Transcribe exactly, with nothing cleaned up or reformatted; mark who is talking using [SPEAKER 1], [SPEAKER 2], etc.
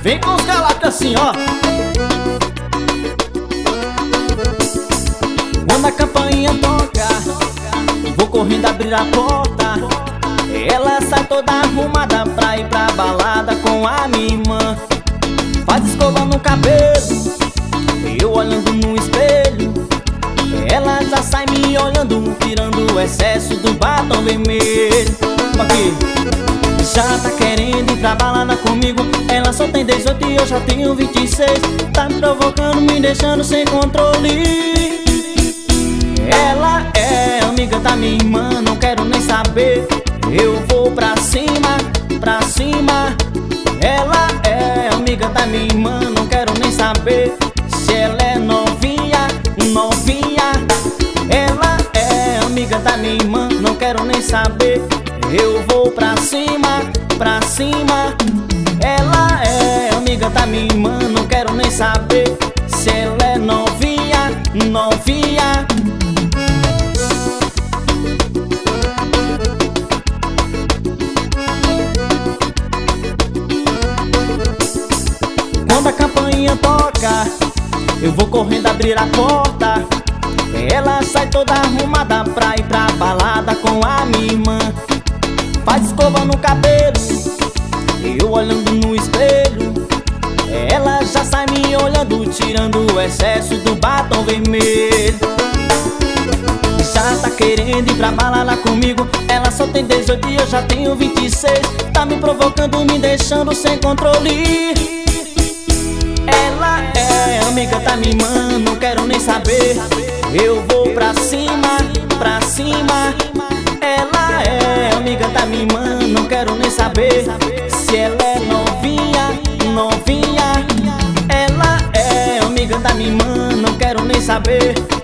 [SPEAKER 1] Vem com os calacos assim, ó. Quando a campainha toca, vou correndo abrir a porta. Ela sai toda arrumada pra ir pra balada com a minha irmã. Faz escova no cabelo, eu olhando no espelho. Ela já sai me olhando, tirando o excesso do batom vermelho. Aqui, já tá querendo ir pra balada comigo. Ela só tem dezoito e eu já tenho vinte e seis. Tá me provocando, me deixando sem controle. Ela é amiga da minha irmã, não quero nem saber. Eu vou pra cima, pra cima. Ela é amiga da minha irmã, não quero nem saber se ela é novinha, novinha. Ela é amiga da minha irmã, não quero nem saber. Eu vou pra cima, pra cima. Ela é amiga da minha irmã, não quero nem saber se ela é novinha, novinha. Quando a campainha toca, eu vou correndo abrir a porta. Ela sai toda arrumada pra ir pra balada com a minha irmã. Faz escova no cabelo, eu olhando no espelho. Ela já sai me olhando, tirando o excesso do batom vermelho. Já tá querendo ir pra balada comigo. Ela só tem dezoito e eu já tenho vinte e seis. Tá me provocando, me deixando sem controle. Ela é amiga da minha irmã, não quero nem saber. Eu vou pra cima, pra cima. Ela é amiga da minha irmã, não quero nem saber se ela é novinha, novinha. Ela é amiga da minha irmã, não quero nem saber